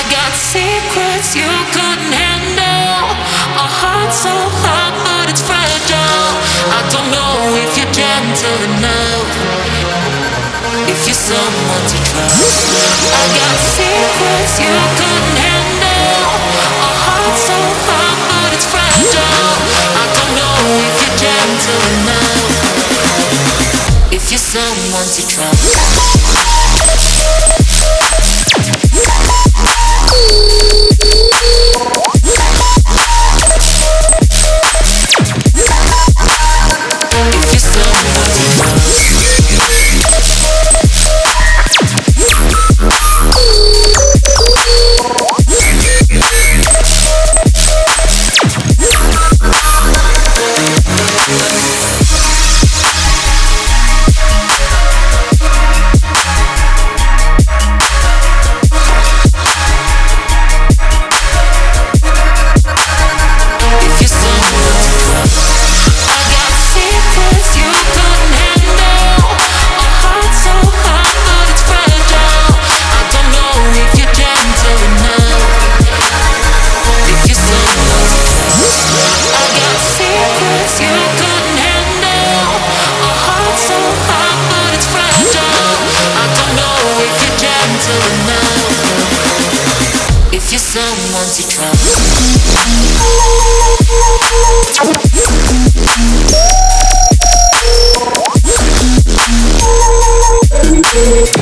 got secrets you couldn't handle. A heart so hot, but it's fragile. I don't know if you're gentle enough, if you're someone to trust. I got secrets you couldn't handle. A heart so hot, but it's fragile. I don't know if you're gentle enough, if you're someone to trust. If you're someone to trust.